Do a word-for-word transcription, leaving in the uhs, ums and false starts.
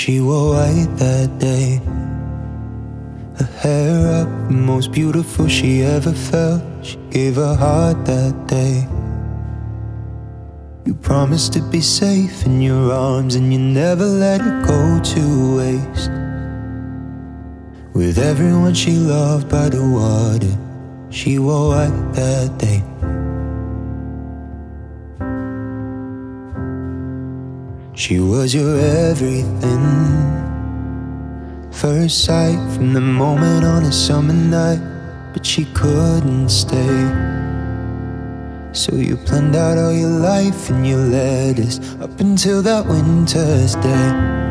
She wore white that day, her hair up, the most beautiful she ever felt. She gave her heart that day. You promised to be safe in your arms, and you never let it go to waste. With everyone she loved by the water, she wore white that day. She was your everything. First sight from the moment on a summer night, but she couldn't stay. So you planned out all your life and your letters up until that winter's day.